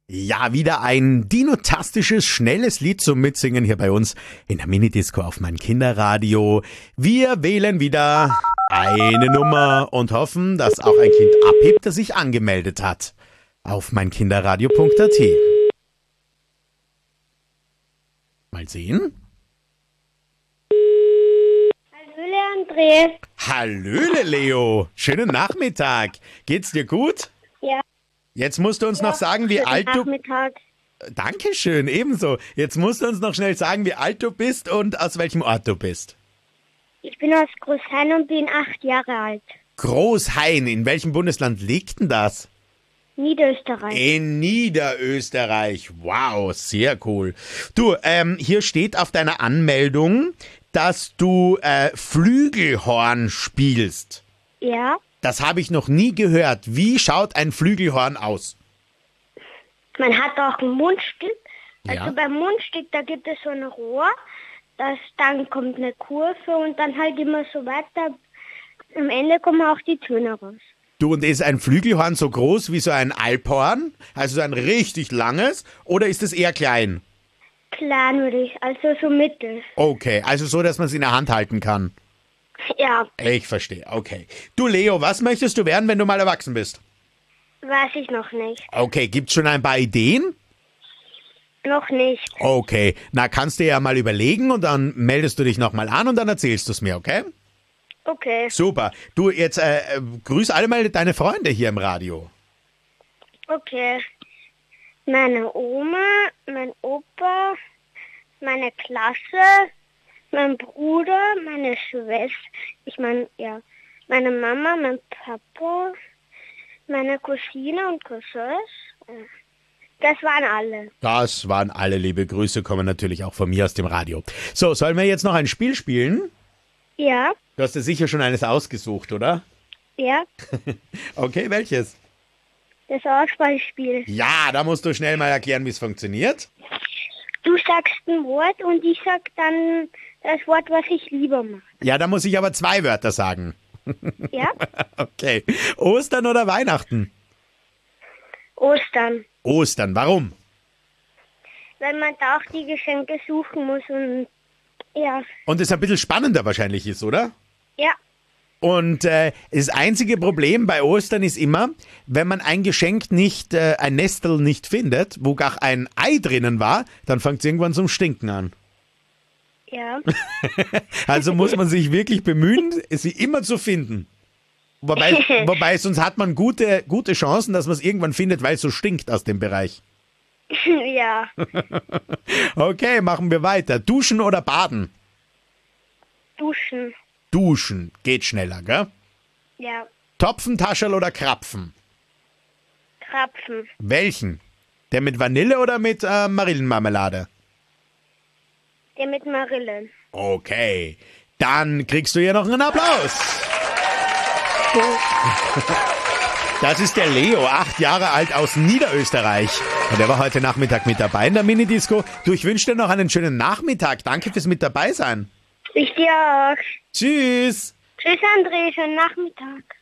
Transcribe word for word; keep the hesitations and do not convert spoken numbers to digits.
Ja, wieder ein dinotastisches, schnelles Lied zum Mitsingen hier bei uns in der Minidisco auf mein Kinderradio. Wir wählen wieder eine Nummer und hoffen, dass auch ein Kind abhebt, das sich angemeldet hat. Auf meinkinderradio punkt a t. Mal sehen. Hallöle, André. Hallöle, Leo. Schönen Nachmittag. Geht's dir gut? Ja. Jetzt musst du uns ja, noch sagen, wie alt du... Nachmittag. Dankeschön, ebenso. Jetzt musst du uns noch schnell sagen, wie alt du bist und aus welchem Ort du bist. Ich bin aus Großhain und bin acht Jahre alt. Großhain, in welchem Bundesland liegt denn das? Niederösterreich. In Niederösterreich. Wow, sehr cool. Du, ähm, hier steht auf deiner Anmeldung, dass du äh, Flügelhorn spielst. Ja. Das habe ich noch nie gehört. Wie schaut ein Flügelhorn aus? Man hat auch ein Mundstück. Also Ja. beim Mundstück, da gibt es so ein Rohr. Das, dann kommt eine Kurve und dann halt immer so weiter. Am Ende kommen auch die Töne raus. Du, und ist ein Flügelhorn so groß wie so ein Alphorn? Also so ein richtig langes? Oder ist es eher klein? Klein würde ich, also so mittel. Okay, also so, dass man es in der Hand halten kann. Ja, Ich verstehe, okay. Du, Leo, was möchtest du werden, wenn du mal erwachsen bist? weiß ich noch nicht. Okay, gibt's schon ein paar Ideen? Noch nicht. Okay, na, kannst du ja mal überlegen und dann meldest du dich nochmal an und dann erzählst du es mir, okay? Okay. Super. Du, jetzt äh, äh, grüß alle mal deine Freunde hier im Radio. Okay. Meine Oma, mein Opa, meine Klasse, mein Bruder, meine Schwester, ich meine, ja, meine Mama, mein Papa, meine Cousine und Cousins. Das waren alle. Das waren alle liebe Grüße, kommen natürlich auch von mir aus dem Radio. So, sollen wir jetzt noch ein Spiel spielen? Ja, Du hast dir sicher schon eines ausgesucht, oder? ja, Okay, welches? das Auswahlspiel. Ja, da musst du schnell mal erklären, wie es funktioniert. Du sagst ein Wort und ich sag dann das Wort, was ich lieber mache. Ja, da muss ich aber zwei Wörter sagen. Ja? Okay. Ostern oder Weihnachten? Ostern. Ostern, warum? Weil man da auch die Geschenke suchen muss und ja, Und es ein bisschen spannender wahrscheinlich ist, oder? ja, Und äh, das einzige Problem bei Ostern ist immer, wenn man ein Geschenk nicht, äh, ein Nestel nicht findet, wo gar ein Ei drinnen war, dann fängt es irgendwann zum Stinken an. ja. Also muss man sich wirklich bemühen, sie immer zu finden. Wobei, wobei sonst hat man gute, gute Chancen, dass man es irgendwann findet, weil es so stinkt aus dem Bereich. Ja, Okay, machen wir weiter. Duschen oder baden? duschen. Duschen geht schneller, gell? Ja, Topfen, Taschel oder Krapfen? Krapfen. Welchen? Der mit Vanille oder mit äh, Marillenmarmelade? Der mit Marillen. Okay, dann kriegst du hier noch einen Applaus. Das ist der Leo, acht Jahre alt aus Niederösterreich. Und er war heute Nachmittag mit dabei in der Minidisco. Du, ich wünsche dir noch einen schönen Nachmittag. Danke fürs mit dabei sein. Ich dir auch. Tschüss. Tschüss, André. Schönen Nachmittag.